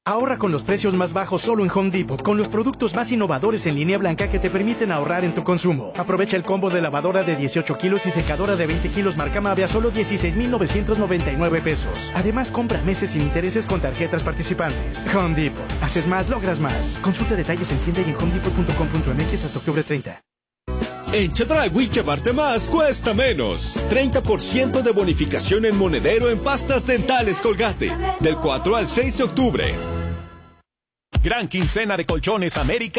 Ahorra con los precios más bajos solo en Home Depot, con los productos más innovadores en línea blanca que te permiten ahorrar en tu consumo. Aprovecha el combo de lavadora de 18 kilos y secadora de 20 kilos marca Mave a solo 16,999 pesos. Además, compra meses sin intereses con tarjetas participantes. Home Depot. Haces más, logras más. Consulta detalles en tienda y en homedepot.com.mx hasta octubre 30. En Chedraui llevarte más cuesta menos. 30% de bonificación en monedero en pastas dentales Colgate. Del 4 al 6 de octubre. Gran quincena de Colchones América